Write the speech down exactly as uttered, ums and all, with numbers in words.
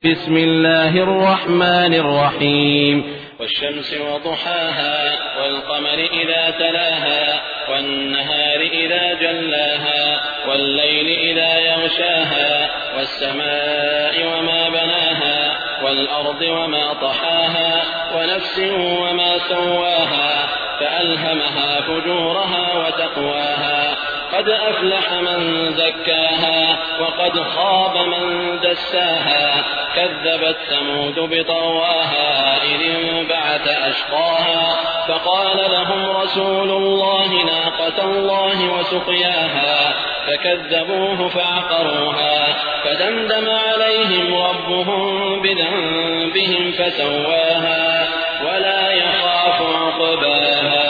بسم الله الرحمن الرحيم والشمس وضحاها والقمر إذا تلاها والنهار إذا جلاها والليل إذا يغشاها والسماء وما بناها والأرض وما طحاها ونفس وما سواها فألهمها فجورها وتقواها قد أفلح من زكاها وقد خاب من دساها كذبت ثمود بطغواها إذ انبعث أشقاها فقال لهم رسول الله ناقة الله وسقياها فكذبوه فعقروها فدمدم عليهم ربهم بذنبهم فسواها ولا يخاف عقباها.